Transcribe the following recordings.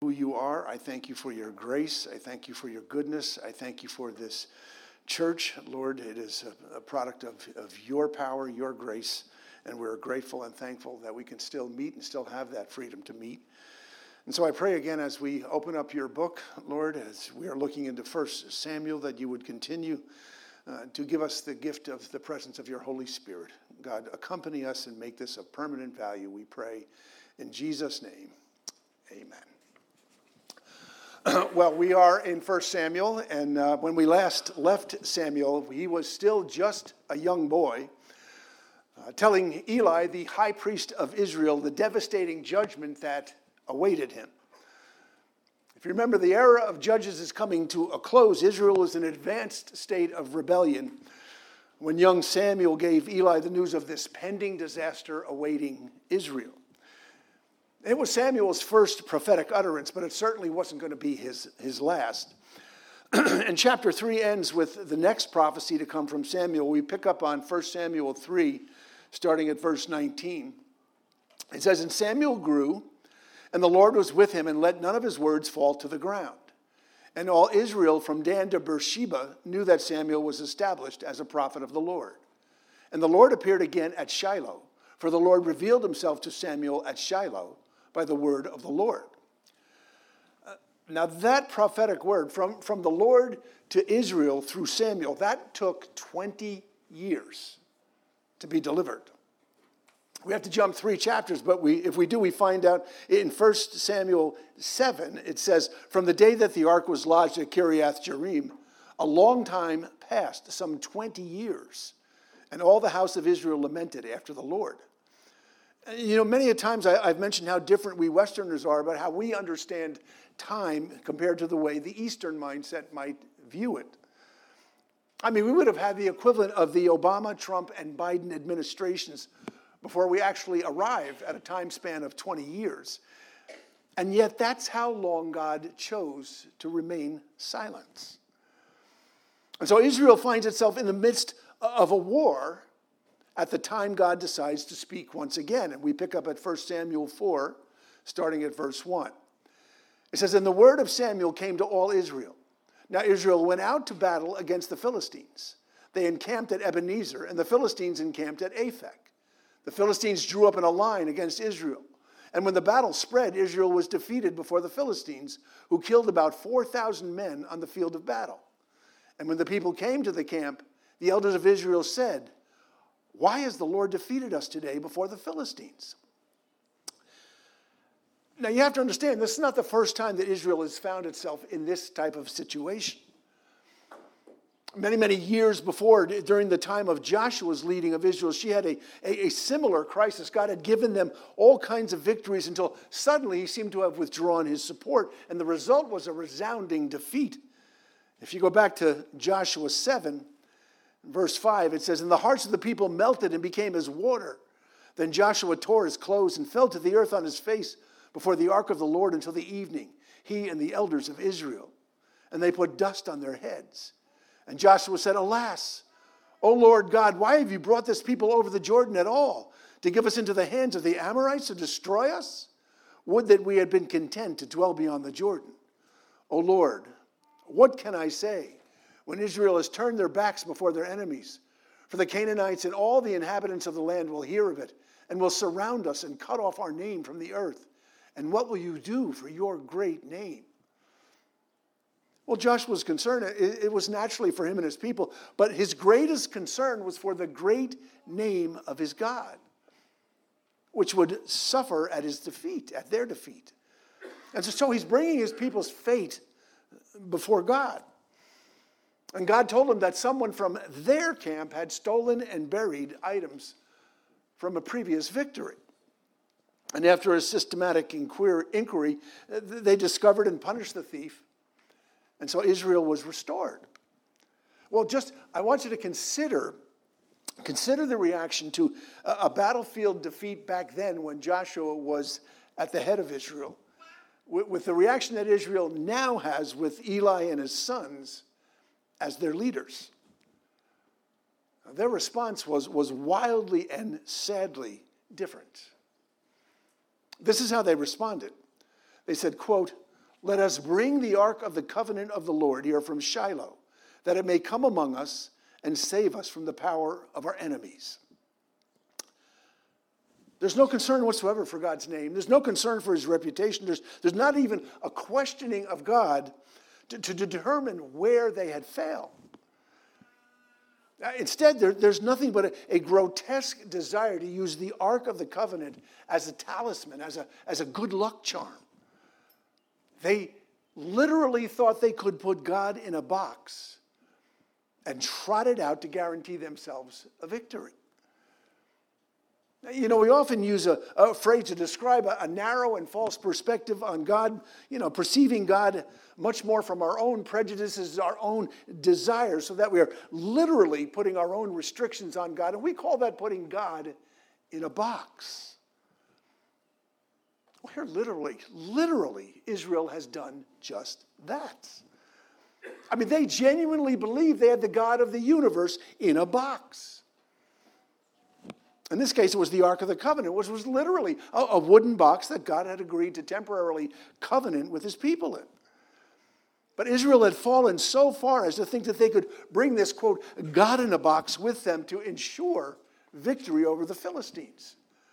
who you are. I thank you for your grace. I thank you for your goodness. I thank you for this church. Lord, it is a product of your power, your grace, and we're grateful and thankful that we can still meet and still have that freedom to meet. And so I pray again as we open up your book, Lord, as we are looking into 1 Samuel, that you would continue to give us the gift of the presence of your Holy Spirit. God, accompany us and make this a permanent value, we pray. In Jesus' name, amen. Well, we are in 1 Samuel, and when we last left Samuel, he was still just a young boy, telling Eli, the high priest of Israel, the devastating judgment that awaited him. If you remember, the era of judges is coming to a close. Israel is in an advanced state of rebellion when young Samuel gave Eli the news of this pending disaster awaiting Israel. It was Samuel's first prophetic utterance, but it certainly wasn't going to be his last. And chapter 3 ends with the next prophecy to come from Samuel. We pick up on 1 Samuel 3, starting at verse 19. It says, "And Samuel grew, and the Lord was with him, and let none of his words fall to the ground. And all Israel from Dan to Beersheba knew that Samuel was established as a prophet of the Lord. And the Lord appeared again at Shiloh, for the Lord revealed himself to Samuel at Shiloh by the word of the Lord." Now that prophetic word from the Lord to Israel through Samuel, that took 20 years to be delivered. We have to jump 3 chapters, but if we do, we find out in 1 Samuel 7, it says, "From the day that the ark was lodged at Kiriath Jearim, a long time passed, some 20 years, and all the house of Israel lamented after the Lord." You know, many a times I've mentioned how different we Westerners are about how we understand time compared to the way the Eastern mindset might view it. I mean, we would have had the equivalent of the Obama, Trump, and Biden administrations before we actually arrive at a time span of 20 years. And yet that's how long God chose to remain silent. And so Israel finds itself in the midst of a war at the time God decides to speak once again. And we pick up at 1 Samuel 4, starting at verse 1. It says, "And the word of Samuel came to all Israel. Now Israel went out to battle against the Philistines. They encamped at Ebenezer, and the Philistines encamped at Aphek. The Philistines drew up in a line against Israel. And when the battle spread, Israel was defeated before the Philistines, who killed about 4,000 men on the field of battle. And when the people came to the camp, the elders of Israel said, 'Why has the Lord defeated us today before the Philistines?'" Now you have to understand, this is not the first time that Israel has found itself in this type of situation. Many, many years before, during the time of Joshua's leading of Israel, she had a similar crisis. God had given them all kinds of victories until suddenly he seemed to have withdrawn his support, and the result was a resounding defeat. If you go back to Joshua 7, verse 5, it says, "And the hearts of the people melted and became as water. Then Joshua tore his clothes and fell to the earth on his face before the ark of the Lord until the evening, he and the elders of Israel. And they put dust on their heads. And Joshua said, 'Alas, O Lord God, why have you brought this people over the Jordan at all? To give us into the hands of the Amorites to destroy us? Would that we had been content to dwell beyond the Jordan. O Lord, what can I say when Israel has turned their backs before their enemies? For the Canaanites and all the inhabitants of the land will hear of it and will surround us and cut off our name from the earth. And what will you do for your great name?'" Well, Joshua's concern, it was naturally for him and his people, but his greatest concern was for the great name of his God, which would suffer at his defeat, at their defeat. And so he's bringing his people's fate before God. And God told him that someone from their camp had stolen and buried items from a previous victory. And after a systematic inquiry, they discovered and punished the thief. And so Israel was restored. Well, I want you to consider the reaction to a battlefield defeat back then when Joshua was at the head of Israel, with the reaction that Israel now has with Eli and his sons as their leaders. Their response was wildly and sadly different. This is how they responded. They said, quote, let us bring the ark of the covenant of the Lord here from Shiloh, that it may come among us and save us from the power of our enemies. There's no concern whatsoever for God's name. There's no concern for his reputation. There's not even a questioning of God to determine where they had failed. Instead, there's nothing but a grotesque desire to use the Ark of the Covenant as a talisman, as a good luck charm. They literally thought they could put God in a box and trot it out to guarantee themselves a victory. You know, we often use a phrase to describe a narrow and false perspective on God, perceiving God much more from our own prejudices, our own desires, so that we are literally putting our own restrictions on God. And we call that putting God in a box. Well, here literally, Israel has done just that. I mean, they genuinely believed they had the God of the universe in a box. In this case, it was the Ark of the Covenant, which was literally a wooden box that God had agreed to temporarily covenant with his people in. But Israel had fallen so far as to think that they could bring this, quote, God in a box with them to ensure victory over the Philistines.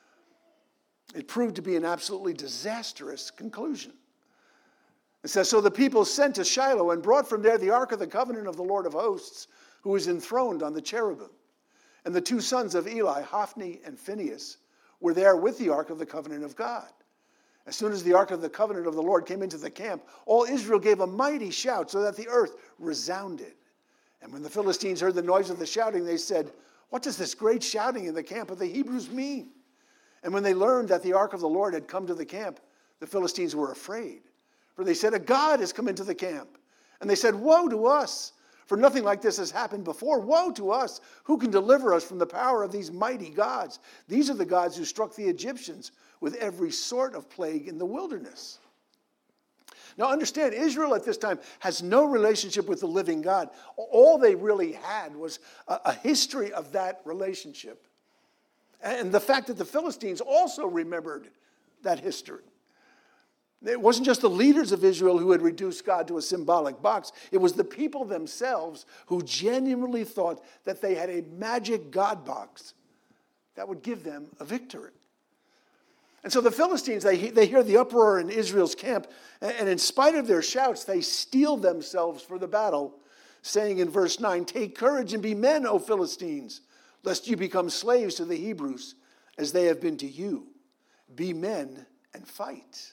It proved to be an absolutely disastrous conclusion. It says, so the people sent to Shiloh and brought from there the Ark of the Covenant of the Lord of hosts, who is enthroned on the cherubim. And the two sons of Eli, Hophni and Phinehas, were there with the Ark of the Covenant of God. As soon as the Ark of the Covenant of the Lord came into the camp, all Israel gave a mighty shout so that the earth resounded. And when the Philistines heard the noise of the shouting, they said, what does this great shouting in the camp of the Hebrews mean? And when they learned that the Ark of the Lord had come to the camp, the Philistines were afraid. For they said, a God has come into the camp. And they said, woe to us! For nothing like this has happened before. Woe to us! Who can deliver us from the power of these mighty gods? These are the gods who struck the Egyptians with every sort of plague in the wilderness. Now understand, Israel at this time has no relationship with the living God. All they really had was a history of that relationship. And the fact that the Philistines also remembered that history. It wasn't just the leaders of Israel who had reduced God to a symbolic box. It was the people themselves who genuinely thought that they had a magic God box that would give them a victory. And so the Philistines, they hear the uproar in Israel's camp, and in spite of their shouts, they steel themselves for the battle, saying in verse 9, take courage and be men, O Philistines, lest you become slaves to the Hebrews, as they have been to you. Be men and fight.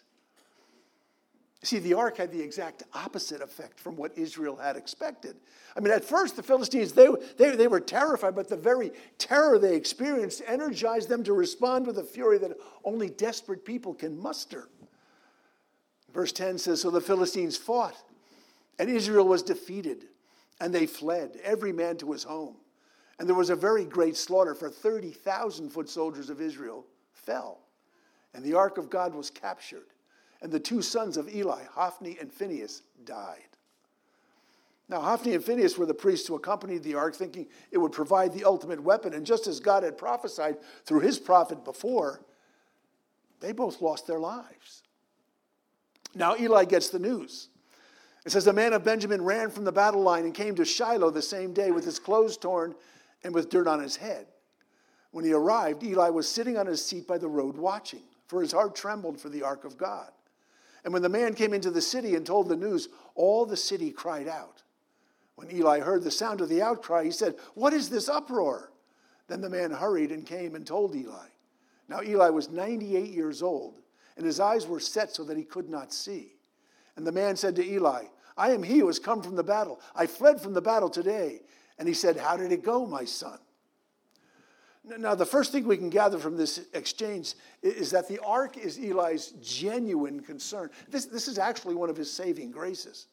See, the ark had the exact opposite effect from what Israel had expected. I mean, at first, the Philistines, they were terrified, but the very terror they experienced energized them to respond with a fury that only desperate people can muster. Verse 10 says, so the Philistines fought, and Israel was defeated, and they fled, every man to his home. And there was a very great slaughter, for 30,000 foot soldiers of Israel fell, and the ark of God was captured. And the two sons of Eli, Hophni and Phinehas, died. Now, Hophni and Phinehas were the priests who accompanied the ark, thinking it would provide the ultimate weapon. And just as God had prophesied through his prophet before, they both lost their lives. Now, Eli gets the news. It says, the man of Benjamin ran from the battle line and came to Shiloh the same day with his clothes torn and with dirt on his head. When he arrived, Eli was sitting on his seat by the road watching, for his heart trembled for the ark of God. And when the man came into the city and told the news, all the city cried out. When Eli heard the sound of the outcry, he said, what is this uproar? Then the man hurried and came and told Eli. Now Eli was 98 years old, and his eyes were set so that he could not see. And the man said to Eli, I am he who has come from the battle. I fled from the battle today. And he said, how did it go, my son? Now, the first thing we can gather from this exchange is that the ark is Eli's genuine concern. This is actually one of his saving graces.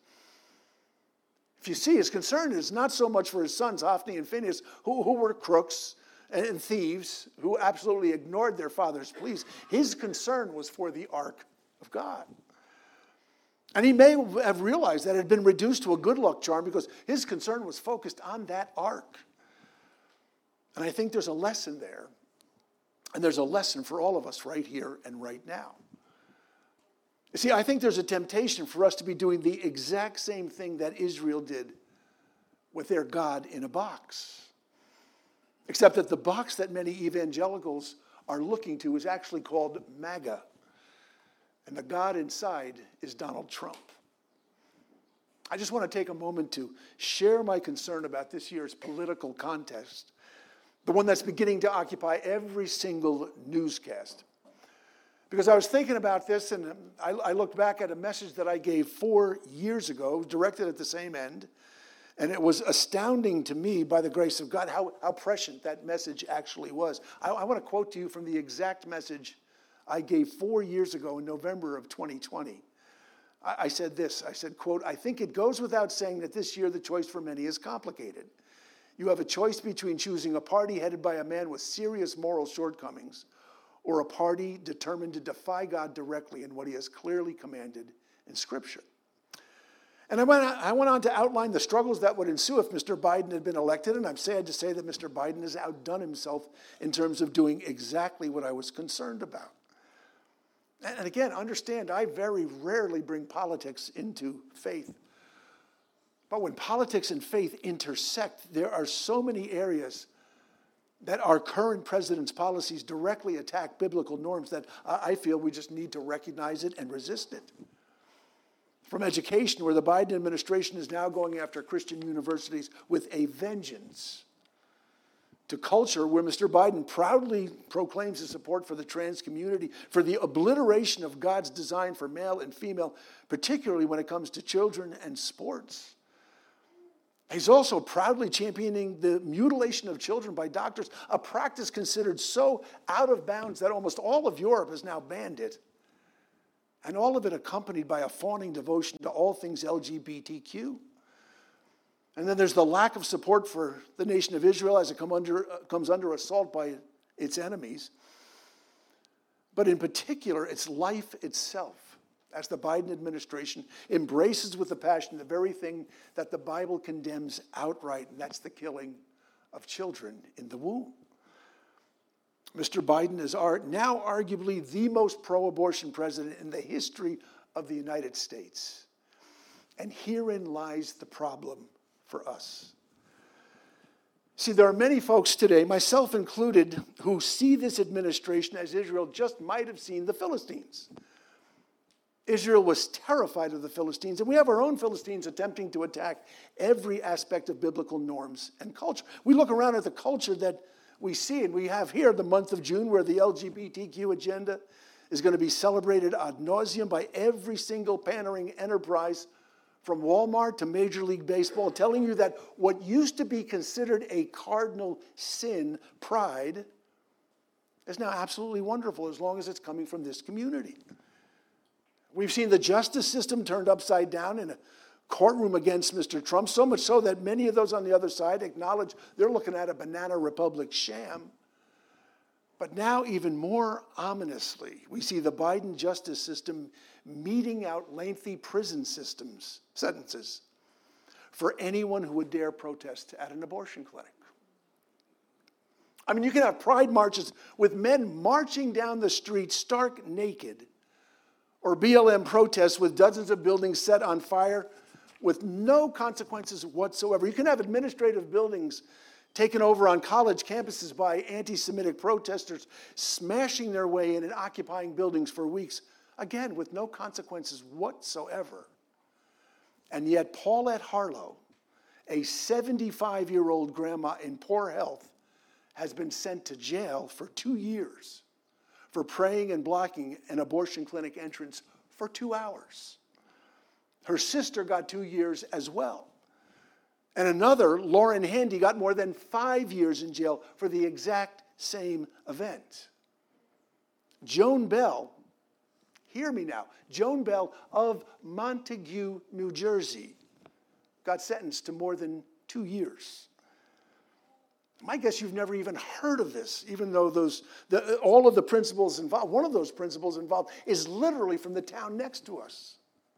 If you see, his concern is not so much for his sons, Hophni and Phinehas, who were crooks and thieves, who absolutely ignored their father's pleas. His concern was for the ark of God. And he may have realized that it had been reduced to a good luck charm because his concern was focused on that ark. And I think there's a lesson there. And there's a lesson for all of us right here and right now. You see, I think there's a temptation for us to be doing the exact same thing that Israel did with their God in a box. Except that the box that many evangelicals are looking to is actually called MAGA. And the God inside is Donald Trump. I just want to take a moment to share my concern about this year's political contest, the one that's beginning to occupy every single newscast. Because I was thinking about this, and I looked back at a message that I gave 4 years ago, directed at the same end, and it was astounding to me, by the grace of God, how prescient that message actually was. I want to quote to you from the exact message I gave 4 years ago in November of 2020. I said this, I said, quote, "I think it goes without saying that this year the choice for many is complicated. You have a choice between choosing a party headed by a man with serious moral shortcomings or a party determined to defy God directly in what he has clearly commanded in Scripture." And I went on to outline the struggles that would ensue if Mr. Biden had been elected, and I'm sad to say that Mr. Biden has outdone himself in terms of doing exactly what I was concerned about. And again, understand, I very rarely bring politics into faith. But when politics and faith intersect, there are so many areas that our current president's policies directly attack biblical norms that I feel we just need to recognize it and resist it. From education, where the Biden administration is now going after Christian universities with a vengeance, to culture, where Mr. Biden proudly proclaims his support for the trans community, for the obliteration of God's design for male and female, particularly when it comes to children and sports. He's also proudly championing the mutilation of children by doctors, a practice considered so out of bounds that almost all of Europe has now banned it. And all of it accompanied by a fawning devotion to all things LGBTQ. And then there's the lack of support for the nation of Israel as it comes under assault by its enemies. But in particular, its life itself, as the Biden administration embraces with a passion the very thing that the Bible condemns outright, and that's the killing of children in the womb. Mr. Biden is now arguably the most pro-abortion president in the history of the United States. And herein lies the problem for us. See, there are many folks today, myself included, who see this administration as Israel just might have seen the Philistines. Israel was terrified of the Philistines, and we have our own Philistines attempting to attack every aspect of biblical norms and culture. We look around at the culture that we see, and we have here the month of June where the LGBTQ agenda is going to be celebrated ad nauseum by every single pandering enterprise from Walmart to Major League Baseball, telling you that what used to be considered a cardinal sin, pride, is now absolutely wonderful as long as it's coming from this community. We've seen the justice system turned upside down in a courtroom against Mr. Trump, so much so that many of those on the other side acknowledge they're looking at a banana republic sham. But now, even more ominously, we see the Biden justice system meting out lengthy prison sentences for anyone who would dare protest at an abortion clinic. I mean, you can have pride marches with men marching down the street stark naked, or BLM protests with dozens of buildings set on fire with no consequences whatsoever. You can have administrative buildings taken over on college campuses by anti-Semitic protesters, smashing their way in and occupying buildings for weeks, again, with no consequences whatsoever. And yet Paulette Harlow, a 75-year-old grandma in poor health, has been sent to jail for 2 years for praying and blocking an abortion clinic entrance for 2 hours. Her sister got 2 years as well. And another, Lauren Handy, got more than 5 years in jail for the exact same event. Joan Bell, hear me now, Joan Bell of Montague, New Jersey, got sentenced to more than 2 years. My guess you've never even heard of this, even though all of the principles involved, one of those principles involved is literally from the town next to us.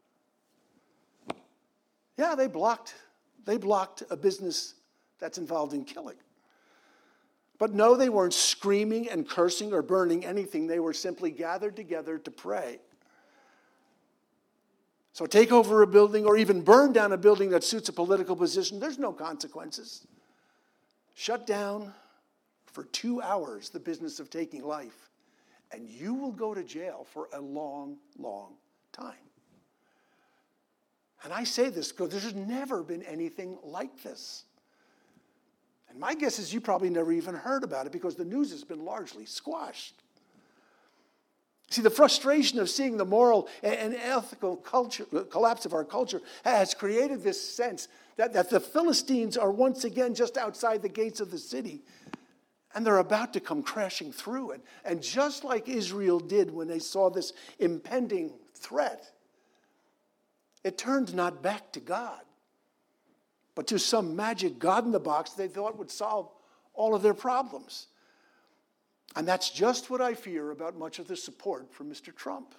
Yeah, they blocked a business that's involved in killing. But no, they weren't screaming and cursing or burning anything. They were simply gathered together to pray. So take over a building or even burn down a building that suits a political position, there's no consequences. Shut down for 2 hours the business of taking life, and you will go to jail for a long, long time. And I say this because there's never been anything like this. And my guess is you probably never even heard about it because the news has been largely squashed. See, the frustration of seeing the moral and ethical collapse of our culture has created this sense that the Philistines are once again just outside the gates of the city, and they're about to come crashing through it. And just like Israel did when they saw this impending threat, it turned not back to God, but to some magic God in the box they thought would solve all of their problems. And that's just what I fear about much of the support for Mr. Trump.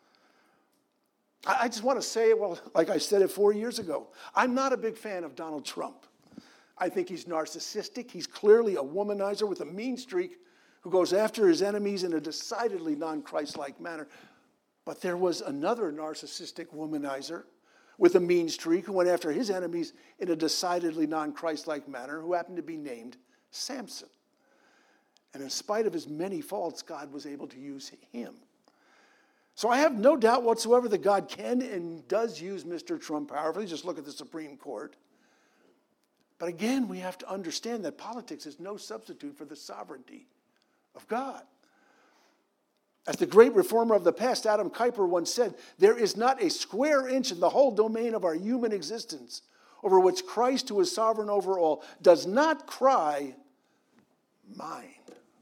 I just want to say, well, like I said it 4 years ago, I'm not a big fan of Donald Trump. I think he's narcissistic. He's clearly a womanizer with a mean streak who goes after his enemies in a decidedly non-Christ-like manner. But there was another narcissistic womanizer with a mean streak who went after his enemies in a decidedly non-Christ-like manner, who happened to be named Samson. And in spite of his many faults, God was able to use him. So I have no doubt whatsoever that God can and does use Mr. Trump powerfully. Just look at the Supreme Court. But again, we have to understand that politics is no substitute for the sovereignty of God. As the great reformer of the past, Adam Kuyper, once said, there is not a square inch in the whole domain of our human existence over which Christ, who is sovereign over all, does not cry, mine.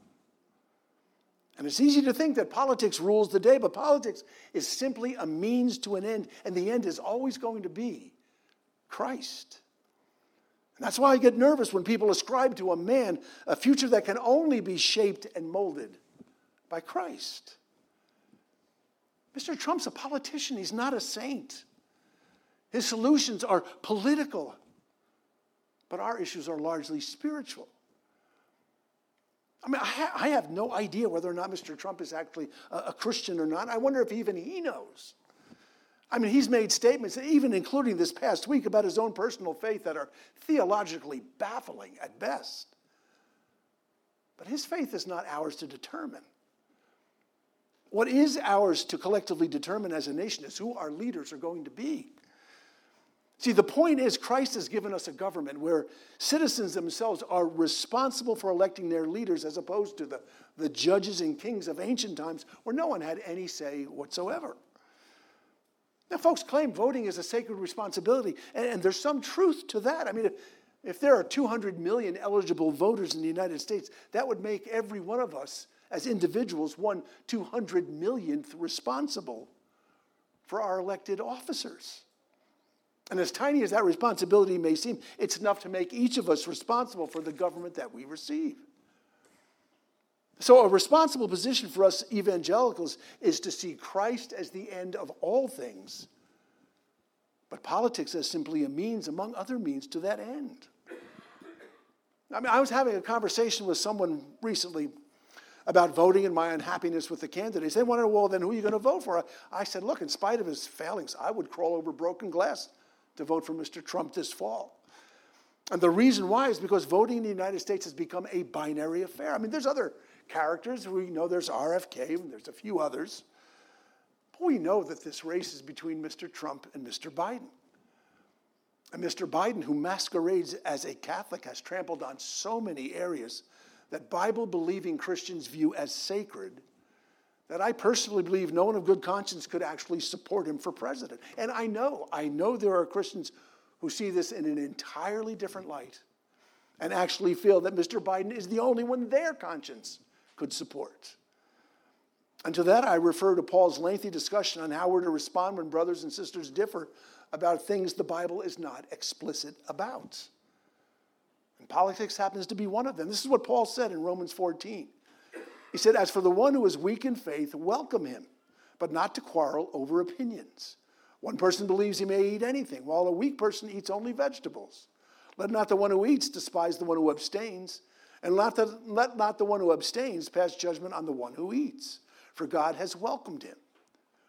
And it's easy to think that politics rules the day, but politics is simply a means to an end, and the end is always going to be Christ. And that's why I get nervous when people ascribe to a man a future that can only be shaped and molded by Christ. Mr. Trump's a politician. He's not a saint. His solutions are political, but our issues are largely spiritual. I mean, I have no idea whether or not Mr. Trump is actually a Christian or not. I wonder if even he knows. I mean, he's made statements, even including this past week, about his own personal faith that are theologically baffling at best. But his faith is not ours to determine. What is ours to collectively determine as a nation is who our leaders are going to be. See, the point is Christ has given us a government where citizens themselves are responsible for electing their leaders as opposed to the judges and kings of ancient times where no one had any say whatsoever. Now, folks claim voting is a sacred responsibility, and there's some truth to that. I mean, if there are 200 million eligible voters in the United States, that would make every one of us as individuals 1/200 millionth responsible for our elected officers. And as tiny as that responsibility may seem, it's enough to make each of us responsible for the government that we receive. So a responsible position for us evangelicals is to see Christ as the end of all things, but politics as simply a means, among other means, to that end. I mean, I was having a conversation with someone recently about voting and my unhappiness with the candidates. They wanted, well, then who are you going to vote for? I said, look, in spite of his failings, I would crawl over broken glass to vote for Mr. Trump this fall. And the reason why is because voting in the United States has become a binary affair. I mean, there's other characters. We know there's RFK, and there's a few others. But we know that this race is between Mr. Trump and Mr. Biden. And Mr. Biden, who masquerades as a Catholic, has trampled on so many areas that Bible-believing Christians view as sacred that I personally believe no one of good conscience could actually support him for president. And I know there are Christians who see this in an entirely different light and actually feel that Mr. Biden is the only one their conscience could support. And to that I refer to Paul's lengthy discussion on how we're to respond when brothers and sisters differ about things the Bible is not explicit about. And politics happens to be one of them. This is what Paul said in Romans 14. He said, as for the one who is weak in faith, welcome him, but not to quarrel over opinions. One person believes he may eat anything, while a weak person eats only vegetables. Let not the one who eats despise the one who abstains, and let not the one who abstains pass judgment on the one who eats, for God has welcomed him.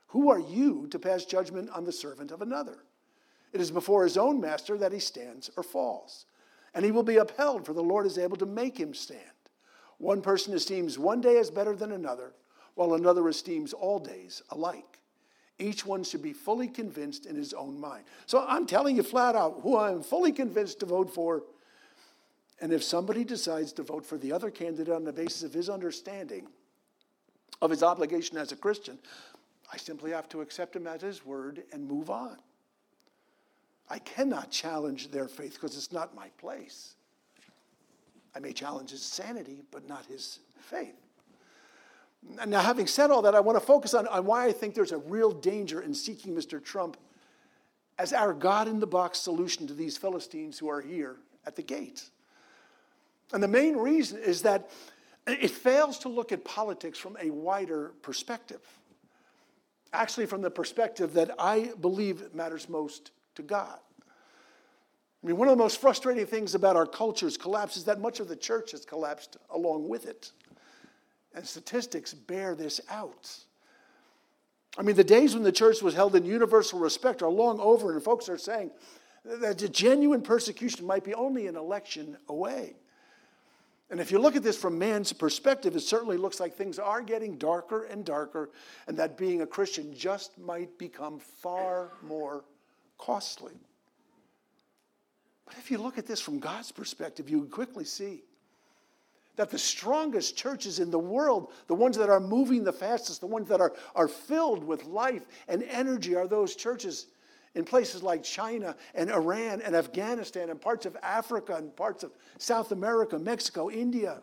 Who are you to pass judgment on the servant of another? It is before his own master that he stands or falls, and he will be upheld, for the Lord is able to make him stand. One person esteems one day as better than another, while another esteems all days alike. Each one should be fully convinced in his own mind. So I'm telling you flat out who I'm fully convinced to vote for. And if somebody decides to vote for the other candidate on the basis of his understanding of his obligation as a Christian, I simply have to accept him at his word and move on. I cannot challenge their faith because it's not my place. I may challenge his sanity, but not his faith. Now, having said all that, I want to focus on why I think there's a real danger in seeking Mr. Trump as our God-in-the-box solution to these Philistines who are here at the gates. And the main reason is that it fails to look at politics from a wider perspective. Actually, from the perspective that I believe matters most to God. I mean, one of the most frustrating things about our culture's collapse is that much of the church has collapsed along with it. And statistics bear this out. I mean, the days when the church was held in universal respect are long over, and folks are saying that the genuine persecution might be only an election away. And if you look at this from man's perspective, it certainly looks like things are getting darker and darker, and that being a Christian just might become far more costly. But if you look at this from God's perspective, you quickly see that the strongest churches in the world, the ones that are moving the fastest, the ones that are filled with life and energy, are those churches in places like China and Iran and Afghanistan and parts of Africa and parts of South America, Mexico, India.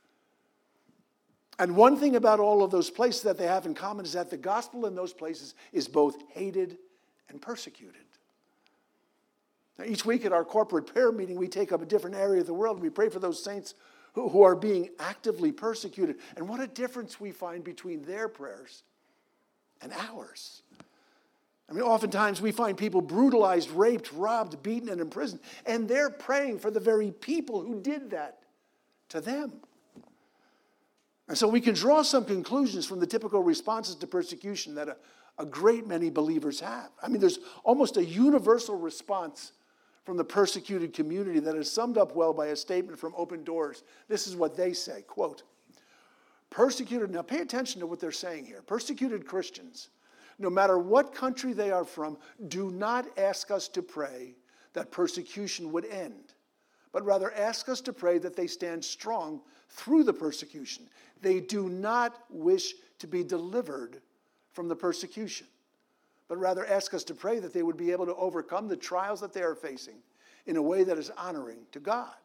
And one thing about all of those places that they have in common is that the gospel in those places is both hated and persecuted. Now, each week at our corporate prayer meeting, we take up a different area of the world. We pray for those saints who are being actively persecuted. And what a difference we find between their prayers and ours. I mean, oftentimes we find people brutalized, raped, robbed, beaten, and imprisoned. And they're praying for the very people who did that to them. And so we can draw some conclusions from the typical responses to persecution that a great many believers have. I mean, there's almost a universal response from the persecuted community that is summed up well by a statement from Open Doors. This is what they say, quote, persecuted, now pay attention to what they're saying here, persecuted Christians, no matter what country they are from, do not ask us to pray that persecution would end, but rather ask us to pray that they stand strong through the persecution. They do not wish to be delivered from the persecution, but rather ask us to pray that they would be able to overcome the trials that they are facing in a way that is honoring to God.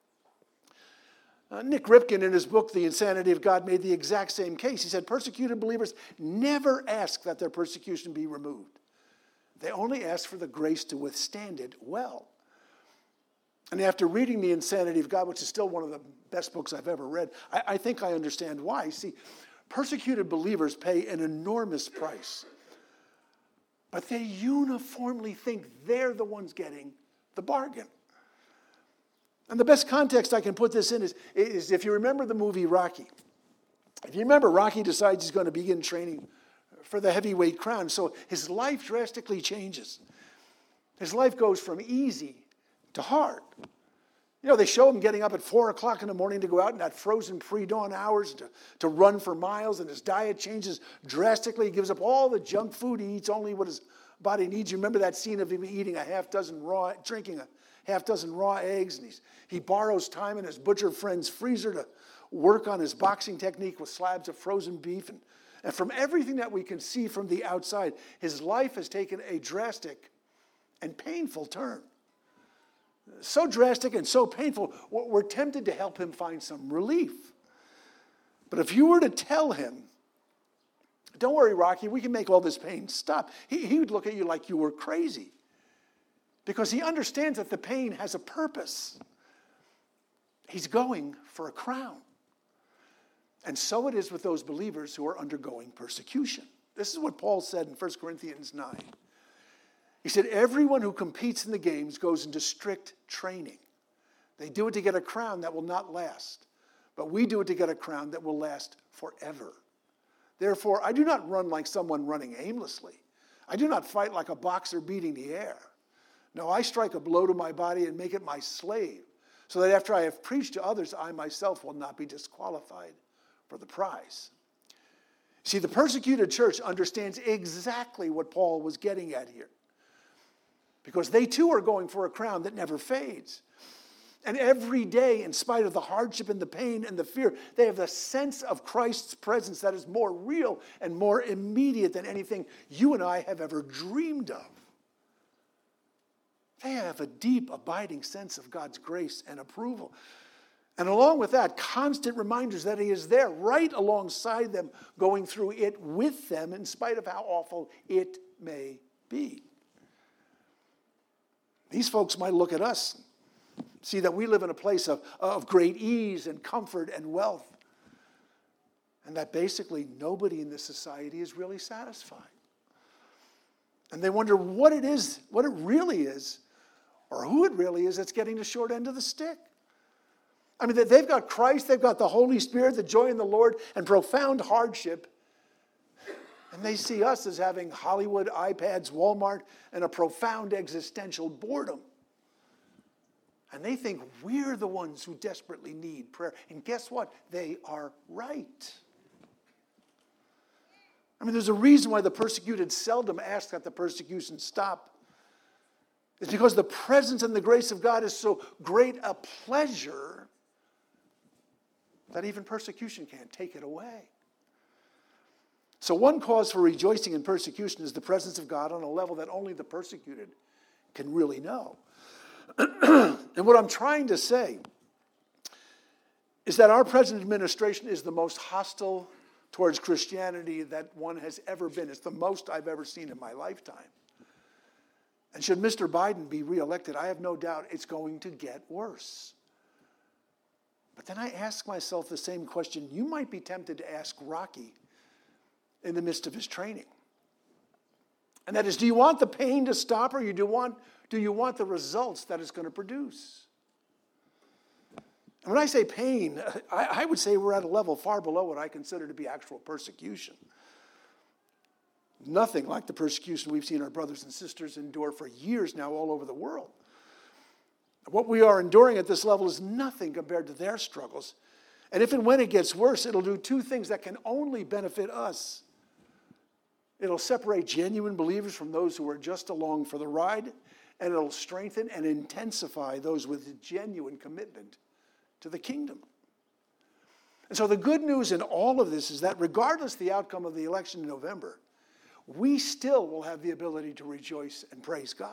Nick Ripken, in his book, The Insanity of God, made the exact same case. He said, persecuted believers never ask that their persecution be removed. They only ask for the grace to withstand it well. And after reading The Insanity of God, which is still one of the best books I've ever read, I think I understand why. See, persecuted believers pay an enormous price, but they uniformly think they're the ones getting the bargain. And the best context I can put this in is if you remember the movie Rocky. If you remember, Rocky decides he's going to begin training for the heavyweight crown. So his life drastically changes. His life goes from easy to hard. You know, they show him getting up at 4 o'clock in the morning to go out in that frozen pre-dawn hours to run for miles, and his diet changes drastically. He gives up all the junk food. He eats only what his body needs. You remember that scene of him eating drinking a half dozen raw eggs, and he borrows time in his butcher friend's freezer to work on his boxing technique with slabs of frozen beef. And from everything that we can see from the outside, his life has taken a drastic and painful turn. So drastic and so painful, we're tempted to help him find some relief. But if you were to tell him, don't worry, Rocky, we can make all this pain stop, he would look at you like you were crazy. Because he understands that the pain has a purpose. He's going for a crown. And so it is with those believers who are undergoing persecution. This is what Paul said in 1 Corinthians 9. He said, everyone who competes in the games goes into strict training. They do it to get a crown that will not last. But we do it to get a crown that will last forever. Therefore, I do not run like someone running aimlessly. I do not fight like a boxer beating the air. No, I strike a blow to my body and make it my slave, so that after I have preached to others, I myself will not be disqualified for the prize. See, the persecuted church understands exactly what Paul was getting at here, because they too are going for a crown that never fades. And every day, in spite of the hardship and the pain and the fear, they have the sense of Christ's presence that is more real and more immediate than anything you and I have ever dreamed of. They have a deep, abiding sense of God's grace and approval. And along with that, constant reminders that he is there right alongside them, going through it with them, in spite of how awful it may be. These folks might look at us, see that we live in a place of great ease and comfort and wealth, and that basically nobody in this society is really satisfied. And they wonder what it is, what it really is, or who it really is that's getting the short end of the stick. I mean, they've got Christ, they've got the Holy Spirit, the joy in the Lord, and profound hardship. And they see us as having Hollywood, iPads, Walmart, and a profound existential boredom. And they think we're the ones who desperately need prayer. And guess what? They are right. I mean, there's a reason why the persecuted seldom ask that the persecution stop. It's because the presence and the grace of God is so great a pleasure that even persecution can't take it away. So one cause for rejoicing in persecution is the presence of God on a level that only the persecuted can really know. And what I'm trying to say is that our present administration is the most hostile towards Christianity that one has ever been. It's the most I've ever seen in my lifetime. And should Mr. Biden be reelected, I have no doubt it's going to get worse. But then I ask myself the same question you might be tempted to ask Rocky in the midst of his training. And that is, do you want the pain to stop, or do you want the results that it's going to produce? And when I say pain, I would say we're at a level far below what I consider to be actual persecution. Nothing like the persecution we've seen our brothers and sisters endure for years now all over the world. What we are enduring at this level is nothing compared to their struggles. And if and when it gets worse, it'll do two things that can only benefit us. It'll separate genuine believers from those who are just along for the ride, and it'll strengthen and intensify those with a genuine commitment to the kingdom. And so the good news in all of this is that regardless of the outcome of the election in November, we still will have the ability to rejoice and praise God.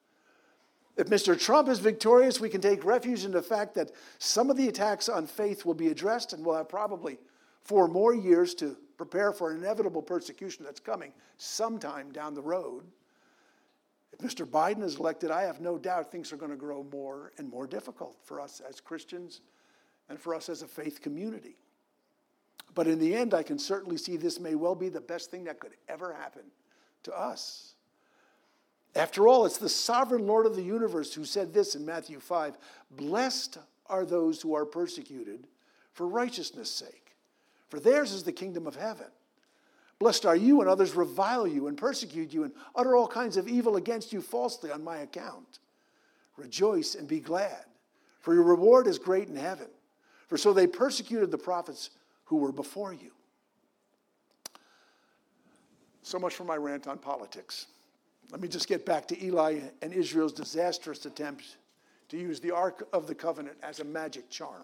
If Mr. Trump is victorious, we can take refuge in the fact that some of the attacks on faith will be addressed, and we'll have probably 4 more years to prepare for an inevitable persecution that's coming sometime down the road. If Mr. Biden is elected, I have no doubt things are going to grow more and more difficult for us as Christians and for us as a faith community. But in the end, I can certainly see this may well be the best thing that could ever happen to us. After all, it's the sovereign Lord of the universe who said this in Matthew 5, "Blessed are those who are persecuted for righteousness' sake, for theirs is the kingdom of heaven. Blessed are you when others revile you and persecute you and utter all kinds of evil against you falsely on my account. Rejoice and be glad, for your reward is great in heaven. For so they persecuted the prophets who were before you." So much for my rant on politics. Let me just get back to Eli and Israel's disastrous attempt to use the Ark of the Covenant as a magic charm.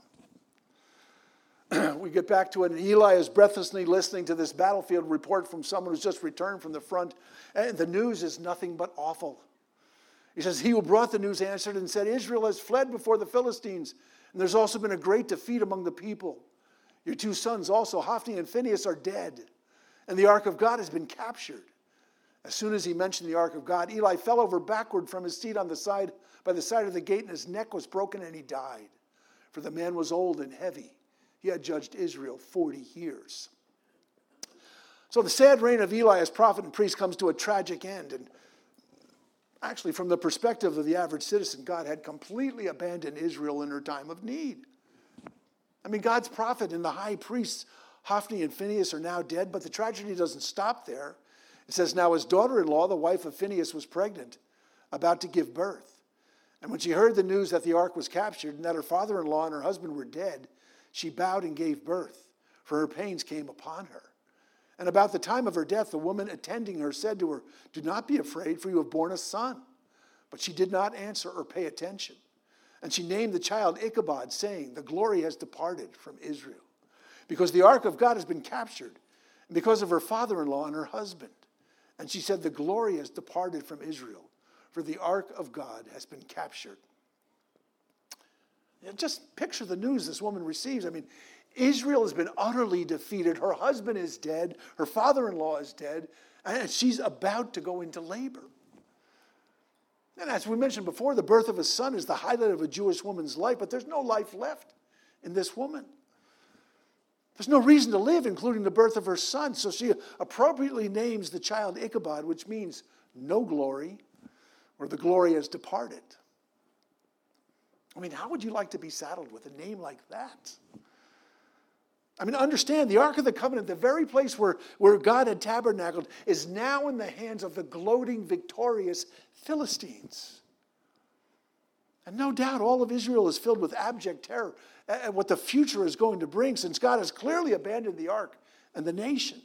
We get back to it, and Eli is breathlessly listening to this battlefield report from someone who's just returned from the front, and the news is nothing but awful. He says, "He who brought the news answered and said, 'Israel has fled before the Philistines, and there's also been a great defeat among the people. Your 2 sons also, Hophni and Phinehas, are dead, and the ark of God has been captured.' As soon as he mentioned the ark of God, Eli fell over backward from his seat by the side of the gate, and his neck was broken, and he died. For the man was old and heavy. He had judged Israel 40 years. So the sad reign of Eli as prophet and priest comes to a tragic end. And actually, from the perspective of the average citizen, God had completely abandoned Israel in her time of need. I mean, God's prophet and the high priest's Hophni and Phinehas are now dead, but the tragedy doesn't stop there. It says, now his daughter-in-law, the wife of Phinehas, was pregnant, about to give birth. And when she heard the news that the ark was captured and that her father-in-law and her husband were dead, she bowed and gave birth, for her pains came upon her. And about the time of her death, the woman attending her said to her, do not be afraid, for you have borne a son. But she did not answer or pay attention. And she named the child Ichabod, saying, the glory has departed from Israel, because the ark of God has been captured, and because of her father-in-law and her husband. And she said, the glory has departed from Israel, for the ark of God has been captured. Just picture the news this woman receives. I mean, Israel has been utterly defeated. Her husband is dead. Her father-in-law is dead. And she's about to go into labor. And as we mentioned before, the birth of a son is the highlight of a Jewish woman's life, but there's no life left in this woman. There's no reason to live, including the birth of her son. So she appropriately names the child Ichabod, which means no glory, or the glory has departed. I mean, how would you like to be saddled with a name like that? I mean, understand, the Ark of the Covenant, the very place where God had tabernacled, is now in the hands of the gloating, victorious Philistines. And no doubt all of Israel is filled with abject terror at what the future is going to bring, since God has clearly abandoned the ark and the nation.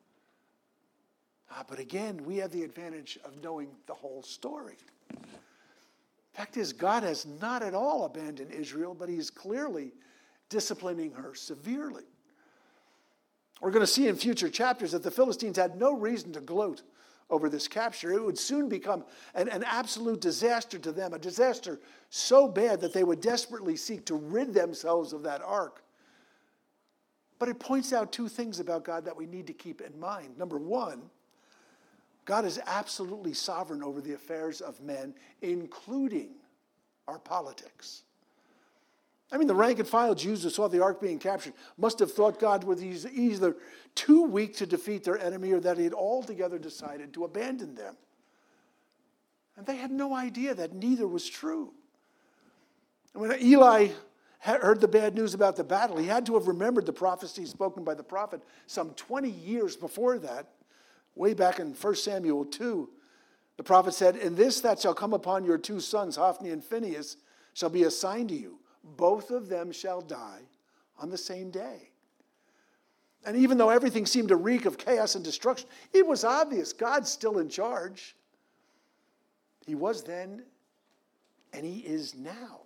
But again, we have the advantage of knowing the whole story. Fact is, God has not at all abandoned Israel, but he is clearly disciplining her severely. We're going to see in future chapters that the Philistines had no reason to gloat over this capture. It would soon become an absolute disaster to them, a disaster so bad that they would desperately seek to rid themselves of that ark. But it points out two things about God that we need to keep in mind. Number one, God is absolutely sovereign over the affairs of men, including our politics. I mean, the rank and file Jews who saw the ark being captured must have thought God was either too weak to defeat their enemy or that he had altogether decided to abandon them. And they had no idea that neither was true. And when Eli heard the bad news about the battle, he had to have remembered the prophecy spoken by the prophet some 20 years before that. Way back in 1 Samuel 2, the prophet said, in this that shall come upon your two sons, Hophni and Phinehas, shall be a sign to you. Both of them shall die on the same day. And even though everything seemed to reek of chaos and destruction, it was obvious God's still in charge. He was then, and he is now.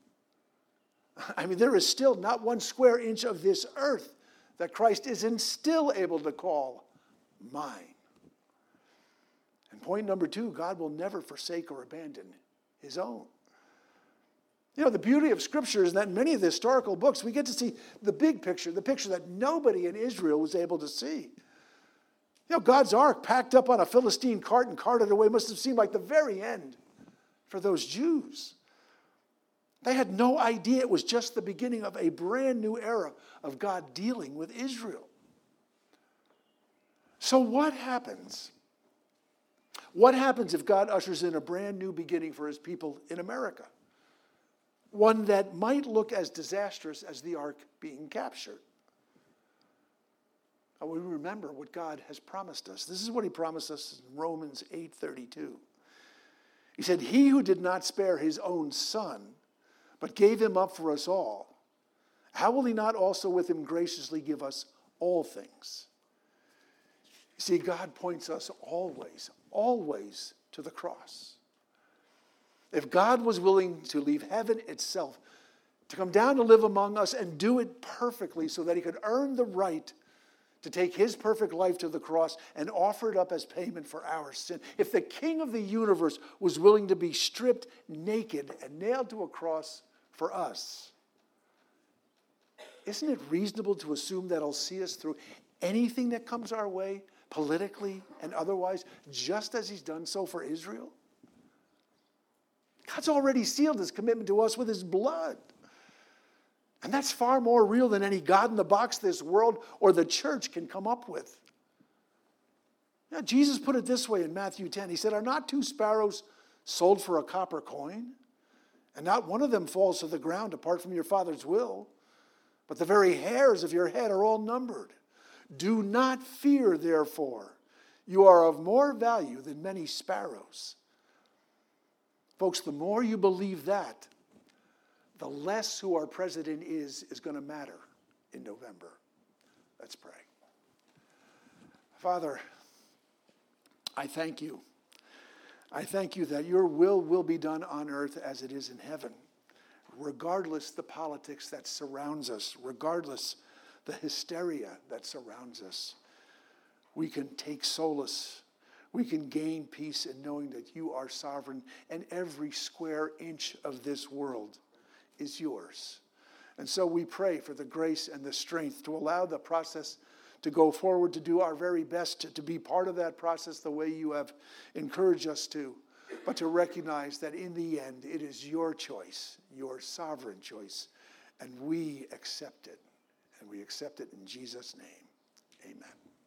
I mean, there is still not 1 square inch of this earth that Christ isn't still able to call mine. And point number 2, God will never forsake or abandon his own. You know, the beauty of Scripture is that in many of the historical books, we get to see the big picture, the picture that nobody in Israel was able to see. You know, God's ark packed up on a Philistine cart and carted away must have seemed like the very end for those Jews. They had no idea it was just the beginning of a brand new era of God dealing with Israel. So what happens? What happens if God ushers in a brand new beginning for his people in America? One that might look as disastrous as the ark being captured. But we remember what God has promised us. This is what he promised us in Romans 8:32. He said, he who did not spare his own son, but gave him up for us all, how will he not also with him graciously give us all things? See, God points us always, always to the cross. If God was willing to leave heaven itself, to come down to live among us and do it perfectly so that he could earn the right to take his perfect life to the cross and offer it up as payment for our sin. If the King of the universe was willing to be stripped naked and nailed to a cross for us, isn't it reasonable to assume that he'll see us through anything that comes our way, politically and otherwise, just as he's done so for Israel? God's already sealed his commitment to us with his blood. And that's far more real than any God in the box this world or the church can come up with. Now, Jesus put it this way in Matthew 10. He said, are not 2 sparrows sold for a copper coin? And not one of them falls to the ground apart from your Father's will. But the very hairs of your head are all numbered. Do not fear, therefore. You are of more value than many sparrows. Folks, the more you believe that, the less who our president is going to matter in November. Let's pray. Father, I thank you. I thank you that your will be done on earth as it is in heaven, regardless the politics that surrounds us, regardless the hysteria that surrounds us. We can take solace. We can gain peace in knowing that you are sovereign and every square inch of this world is yours. And so we pray for the grace and the strength to allow the process to go forward, to do our very best to be part of that process the way you have encouraged us to, but to recognize that in the end it is your choice, your sovereign choice, and we accept it. And we accept it in Jesus' name. Amen.